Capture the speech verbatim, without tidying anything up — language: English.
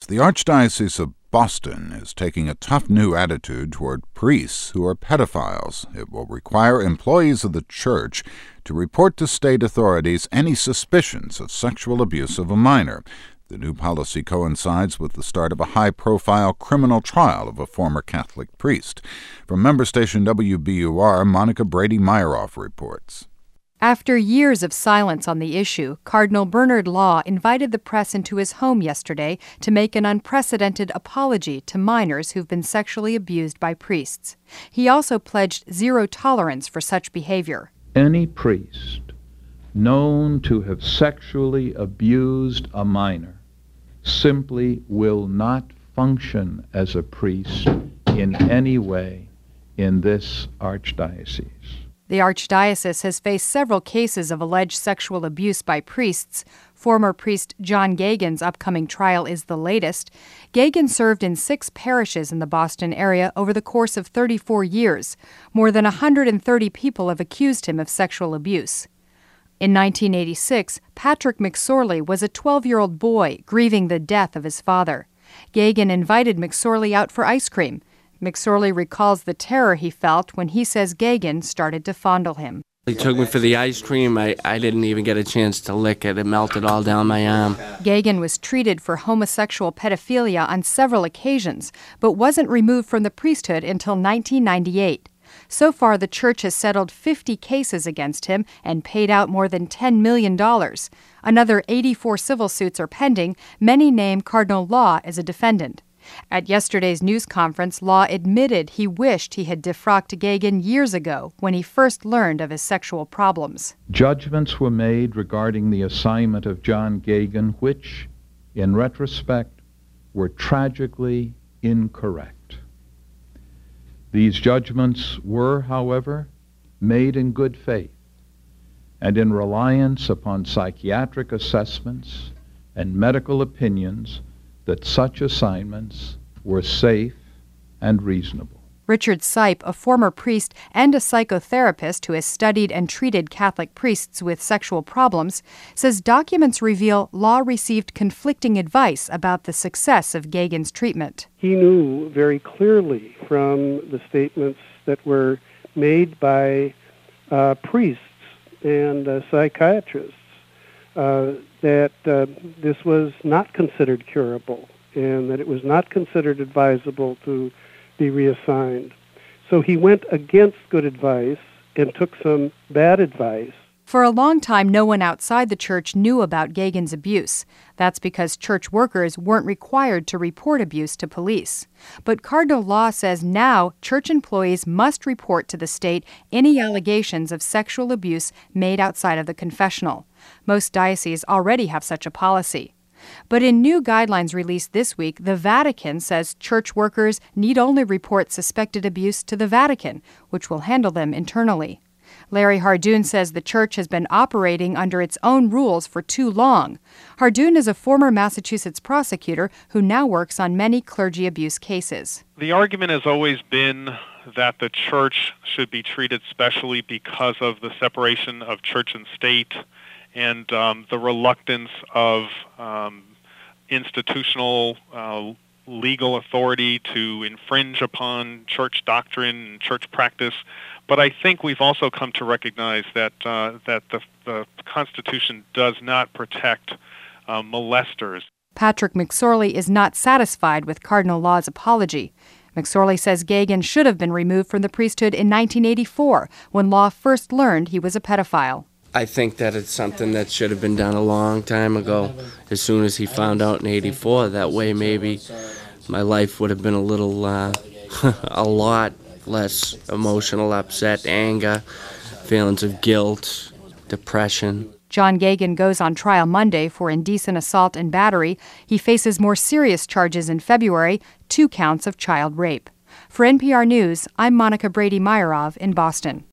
The Archdiocese of Boston is taking a tough new attitude toward priests who are pedophiles. It will require employees of the church to report to state authorities any suspicions of sexual abuse of a minor. The new policy coincides with the start of a high-profile criminal trial of a former Catholic priest. From member station W B U R, Monica Brady-Myeroff reports. After years of silence on the issue, Cardinal Bernard Law invited the press into his home yesterday to make an unprecedented apology to minors who've been sexually abused by priests. He also pledged zero tolerance for such behavior. Any priest known to have sexually abused a minor simply will not function as a priest in any way in this archdiocese. The Archdiocese has faced several cases of alleged sexual abuse by priests. Former priest John Geoghegan's upcoming trial is the latest. Geoghegan served in six parishes in the Boston area over the course of thirty-four years. More than one hundred thirty people have accused him of sexual abuse. In nineteen eighty-six, Patrick McSorley was a twelve-year-old boy grieving the death of his father. Geoghegan invited McSorley out for ice cream. McSorley recalls the terror he felt when he says Geoghegan started to fondle him. He took me for the ice cream. I, I didn't even get a chance to lick it. It melted all down my arm. Geoghegan was treated for homosexual pedophilia on several occasions, but wasn't removed from the priesthood until nineteen ninety-eight. So far, the church has settled fifty cases against him and paid out more than ten million dollars. Another eighty-four civil suits are pending. Many name Cardinal Law as a defendant. At yesterday's news conference, Law admitted he wished he had defrocked Geoghegan years ago when he first learned of his sexual problems. Judgments were made regarding the assignment of John Geoghegan, which, in retrospect, were tragically incorrect. These judgments were, however, made in good faith and in reliance upon psychiatric assessments and medical opinions that such assignments were safe and reasonable. Richard Sipe, a former priest and a psychotherapist who has studied and treated Catholic priests with sexual problems, says documents reveal Law received conflicting advice about the success of Geoghegan's treatment. He knew very clearly from the statements that were made by uh, priests and uh, psychiatrists uh, that uh, this was not considered curable and that it was not considered advisable to be reassigned. So he went against good advice and took some bad advice. For a long time, no one outside the church knew about Geoghegan's abuse. That's because church workers weren't required to report abuse to police. But Cardinal Law says now church employees must report to the state any allegations of sexual abuse made outside of the confessional. Most dioceses already have such a policy. But in new guidelines released this week, the Vatican says church workers need only report suspected abuse to the Vatican, which will handle them internally. Larry Hardoon says the church has been operating under its own rules for too long. Hardoon is a former Massachusetts prosecutor who now works on many clergy abuse cases. The argument has always been that the church should be treated specially because of the separation of church and state and um, the reluctance of um, institutional uh, legal authority to infringe upon church doctrine and church practice. But I think we've also come to recognize that uh, that the, the Constitution does not protect uh, molesters. Patrick McSorley is not satisfied with Cardinal Law's apology. McSorley says Geoghegan should have been removed from the priesthood in nineteen eighty-four, when Law first learned he was a pedophile. I think that it's something that should have been done a long time ago, as soon as he found out in eighty-four. That way maybe my life would have been a little, uh, a lot less emotional upset, anger, feelings of guilt, depression. John Geoghegan goes on trial Monday for indecent assault and battery. He faces more serious charges in February, two counts of child rape. For N P R News, I'm Monica Brady-Myeroff in Boston.